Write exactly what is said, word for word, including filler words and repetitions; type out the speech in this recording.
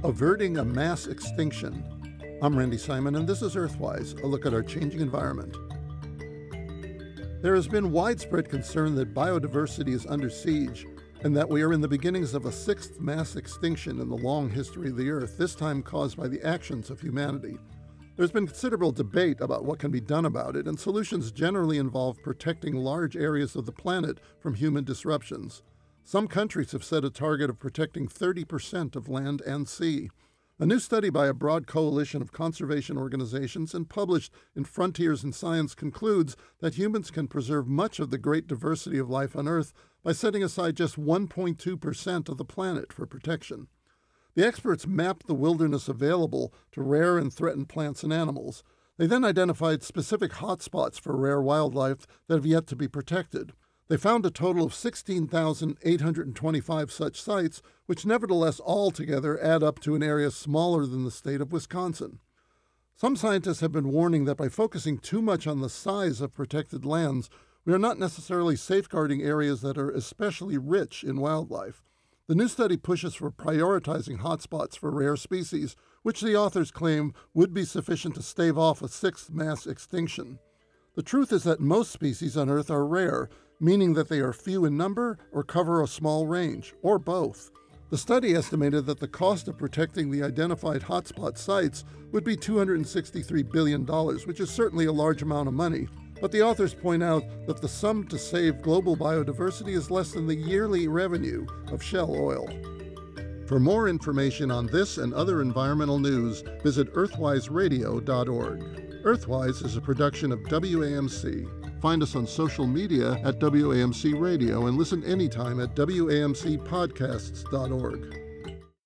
Averting a Mass Extinction. I'm Randy Simon, and this is Earthwise, a look at our changing environment. There has been widespread concern that biodiversity is under siege, and that we are in the beginnings of a sixth mass extinction in the long history of the Earth, this time caused by the actions of humanity. There's been considerable debate about what can be done about it, and solutions generally involve protecting large areas of the planet from human disruptions. Some countries have set a target of protecting thirty percent of land and sea. A new study by a broad coalition of conservation organizations and published in Frontiers in Science concludes that humans can preserve much of the great diversity of life on Earth by setting aside just one point two percent of the planet for protection. The experts mapped the wilderness available to rare and threatened plants and animals. They then identified specific hotspots for rare wildlife that have yet to be protected. They found a total of sixteen thousand eight hundred twenty-five such sites, which nevertheless altogether add up to an area smaller than the state of Wisconsin. Some scientists have been warning that by focusing too much on the size of protected lands, we are not necessarily safeguarding areas that are especially rich in wildlife. The new study pushes for prioritizing hotspots for rare species, which the authors claim would be sufficient to stave off a sixth mass extinction. The truth is that most species on Earth are rare, meaning that they are few in number or cover a small range, or both. The study estimated that the cost of protecting the identified hotspot sites would be two hundred sixty-three billion dollars, which is certainly a large amount of money, but the authors point out that the sum to save global biodiversity is less than the yearly revenue of Shell Oil. For more information on this and other environmental news, visit earthwise radio dot org. Earthwise is a production of W A M C. Find us on social media at W A M C Radio and listen anytime at W A M C podcasts dot org.